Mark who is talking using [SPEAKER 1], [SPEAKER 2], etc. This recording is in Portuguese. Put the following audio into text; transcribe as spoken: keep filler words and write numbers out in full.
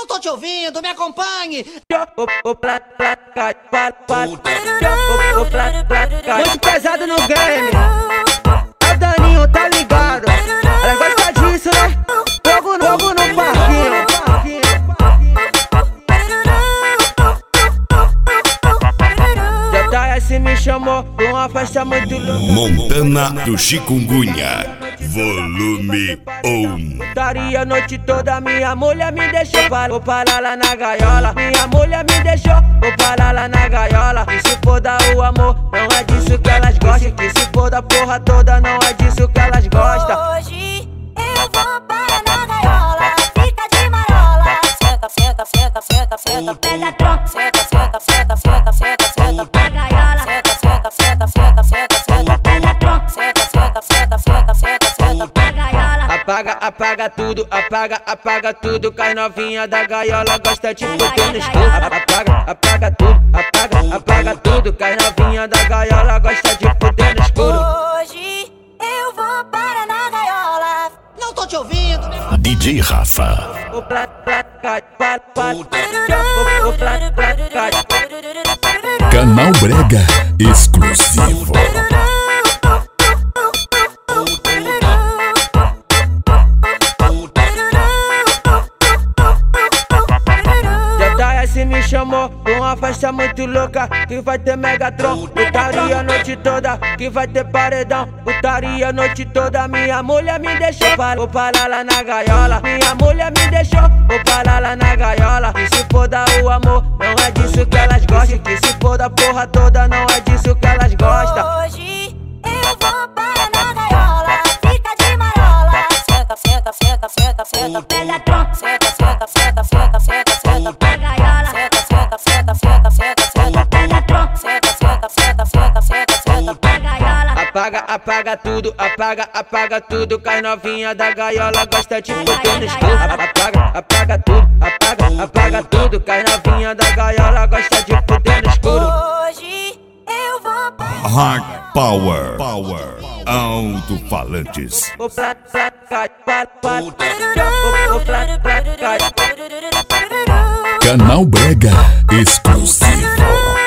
[SPEAKER 1] Não tô te ouvindo, me acompanhe.
[SPEAKER 2] Muito pesado no game. É o Daninho, tá ligado? Ela gosta disso, né? Fogo, fogo no parquinho. J S me chamou pra uma festa muito louca.
[SPEAKER 3] Montana do Chikungunya, volume um.
[SPEAKER 2] Putaria a noite toda, minha mulher me deixou. Vou parar lá na gaiola. Minha mulher me deixou, vou parar lá na gaiola. E se for dar o amor, não é disso que elas gostam. Que se for da porra toda, não é disso que elas gostam.
[SPEAKER 4] Hoje eu vou parar na gaiola. Fica de marola. Senta, senta, senta, senta, senta. Pega tronco. Senta, senta, senta, senta, senta, senta. Na gaiola. Senta, senta, senta, senta, senta, senta. Pega tronco. Senta, senta, senta, senta, senta, senta. Na gaiola.
[SPEAKER 2] Apaga, apaga tudo, apaga, apaga tudo. Que as novinha da gaiola gosta de foder no escuro. Apaga, apaga tudo, apaga, apaga tudo. Que as novinha da gaiola gosta de foder no escuro.
[SPEAKER 4] Hoje eu vou parar na gaiola.
[SPEAKER 1] Não tô te ouvindo.
[SPEAKER 3] D J Rafa.
[SPEAKER 2] O plat, plat, cai, pat, pat. O plat, plat, cai.
[SPEAKER 3] Canal Brega exclusivo.
[SPEAKER 2] J S me chamou pra uma festa muito louca. Que vai ter Megatron, putaria a noite toda. Que vai ter paredão, putaria a noite toda. Minha mulher me deixou, vou parar lá na gaiola. Minha mulher me deixou, vou parar lá na gaiola. E se for dar o amor, não é disso que elas gostam. Que se for da porra toda, não é disso que elas gostam.
[SPEAKER 4] Hoje eu vou parar na gaiola. Fica de marola. Senta, senta, senta, senta, senta. Pega tronco. Senta, senta, senta, senta, senta, senta. Na gaiola. Senta, senta, senta, senta, senta, senta. Pega tronco. Senta, senta, senta, senta, senta, senta. Na gaiola.
[SPEAKER 2] Apaga, apaga tudo, apaga, apaga tudo. Que as novinha da gaiola gosta de foder no escuro. Apaga, apaga tudo, apaga, apaga tudo. Que as novinha da gaiola gosta de foder no escuro.
[SPEAKER 4] Hoje eu vou parar.
[SPEAKER 3] Hard Power. Power. Alto-falantes.
[SPEAKER 2] O plat, plat, cai, pat, pat. O plat, plat, cai.
[SPEAKER 3] Canal Brega exclusivo.